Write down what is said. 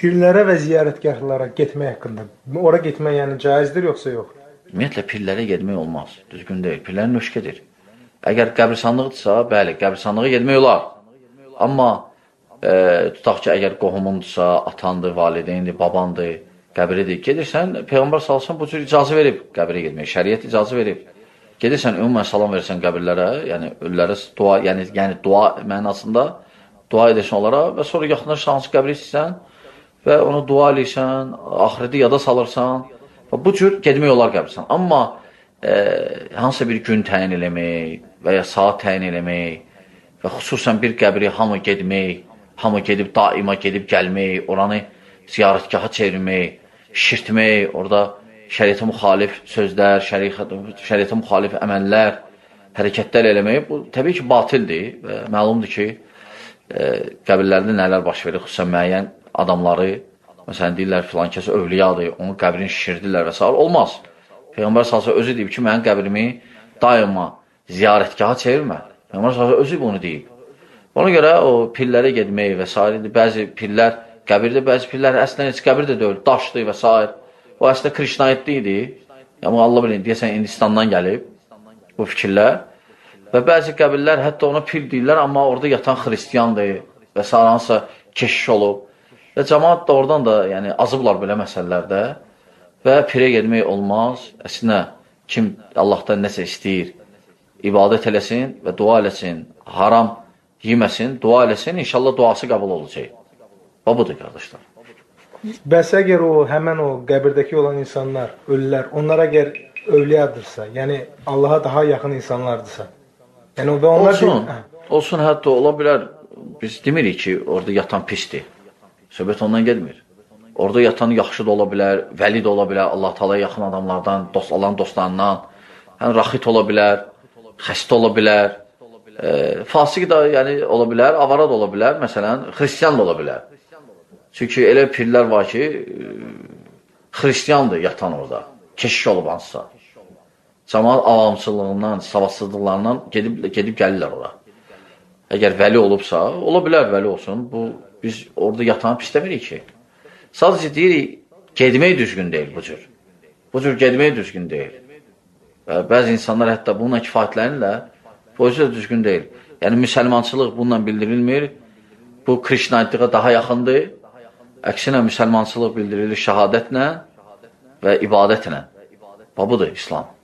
Pirlərə və ziyarətgahlara getmək haqqında. Ora getmək yəni caizdir yoxsa yox? Ümumiyyətlə, pirlərə getmək olmaz. Düzgün deyil. Pirlərin nöşkədir. Əgər qəbristanlıqdırsa, bəli, qəbristanlığa getmək olar. Amma tutaq ki, əgər qohumundursa, atandır, valideyndir, babandır, qəbridir, gedirsən, Peyğəmbər salsan bu cür icazə verib qəbrə getmək. Şəriət icazə verib. Gedirsən, ümumən salam versən qəbirlərə, yəni ölülərə dua, yəni dua mənasında dua edirsən onlara və sonra yaxınlaşırsan hansı qəbri istəyirsən və onu dua edirsən, axirəti yada salırsan və bu cür getmək olar qəbirsən. Amma hansısa bir gün təyin eləmək və ya saat təyin eləmək və xüsusən bir qəbri hamı getmək, hamı gedib daima gedib gəlmək, oranı ziyarətgaha çevirmək, şişirtmək, orada şəriətə müxalif sözlər, şəriətə müxalif əməllər, hərəkətlər eləmək, bu təbii ki, batildir və məlumdur ki, qəbirlərdə nələr baş verir, xüsusən müəyyən adamları, məsələn, deyirlər, filan kəs övliyadır, onun qəbrini şişirdirlər və s. Olmaz. Peyğəmbər salsa özü deyib ki, mənim qəbrimi daima ziyarətgaha çevirmə. Peyğəmbər salsa özü bunu deyib. Ona görə o pillərə getmək və s. Bəzi pillər, qəbirdə bəzi pillər əslən heç qəbir də deyil, daşdır və s. O əslində Krişnaitli idi. Yəni, Allah bilin, deyəsən, Hindistandan gəlib bu fikirlər. Və bəzi qəbirlər hətta ona pil deyirlər, amma orada yatan xristiyandır və s. hansısa keşiş olub. Və cəmaat da oradan da yəni, azıblar belə məsələlərdə və pirə getmək olmaz. Əslində, kim Allahdan nəsə istəyir, ibadət eləsin və dua eləsin, haram yeməsin, dua eləsin, inşallah duası qəbul olacaq. Və budur, qardaşlar. Bəs əgər həmən o qəbirdəki olan insanlar, ölülər, onlar əgər övliyadırsa, yəni Allaha daha yaxın insanlardırsa, yəni və onlar olsun, hətta ola bilər, biz demirik ki, orada yatan pisdir. Söhbət ondan gedmir. Orada yatan yaxşı da ola bilər, vəli də ola bilər, Allah Taalaya yaxın adamlardan, Allahın dostlarından, yəni raxit ola bilər, xəstə ola bilər, fasik da yəni ola bilər, avara da ola bilər, məsələn, xristiyan da ola bilər. Çünki elə pirlər var ki, xristiyandır yatan orada, keşiş olub hansısa. Cəmaat avamçılığından, savadsızlıqlarından gedib gəlirlər ora. Əgər vəli olubsa, ola bilər vəli olsun. Biz orada yatanı pis demirik ki. Sadəcə deyirik, gedmək düzgün deyil bu cür. Bu cür gedmək düzgün deyil. Bəzi insanlar hətta bununla kifayətlənirlər, bu özü də düzgün deyil. Yəni, müsəlmançılıq bununla bildirilmir. Bu, Krişnaitliğə daha yaxındır. Əksinə, müsəlmançılıq bildirilir şəhadətlə və ibadətlə. Budur İslam.